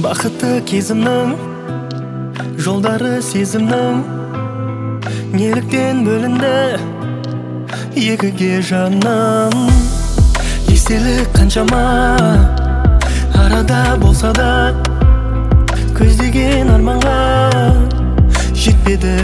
бақытты кезімнің жолдары сезімнің неліктен бөлінді екіге жаным. Естелік қаншама арада болса да көздеген арманға жетпеді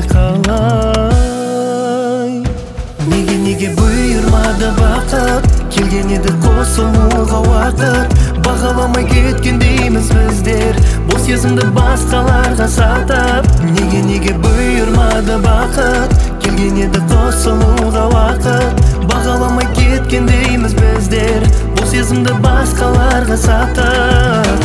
қалай. Неге бұйырмады бақыт, келген еді қосылуға уақыт. Бағаламай кеткендейміз біздер, бұл сезімді басқаларға сатып. Неге бұйырмады бақыт, келген еді қосылуға уақыт. Бағаламай кеткендейміз біздер, бұл сезімді басқаларға сатып.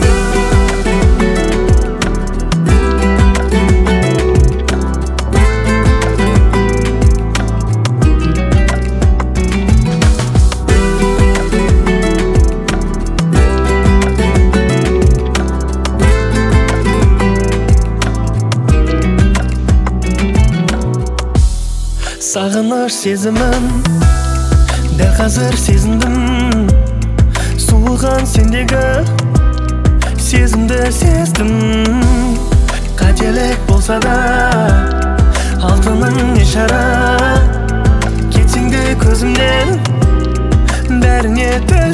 Сағыныш сезімім дәл қазір сезіндім, суыған сендегі сезімді сездім. Қателік болса да алтыным не шара, кетсең де көзімнен бәріне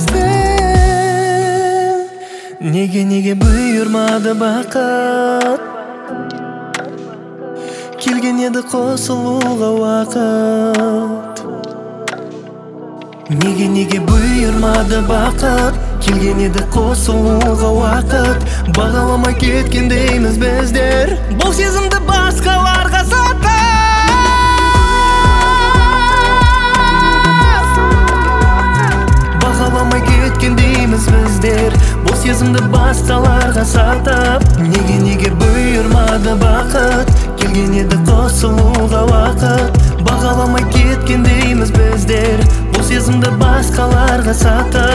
төздім. Неге бұйырмады бақыт, келген еді қосылуға уақыт. Неге бұйырмады бақыт, келген еді қосылуға уақыт. Бағаламай кеткендейміз біздер, бұл сезімді басқаларға сатып. Бағаламай кеткендейміз біздер, бұл сезімді басқаларға сатып. Неге бұйырмады бақыт, келген еді қосылуға уақыт. Бағаламай кеткендейміз біздер, бұл сезімді басқаларға сатып.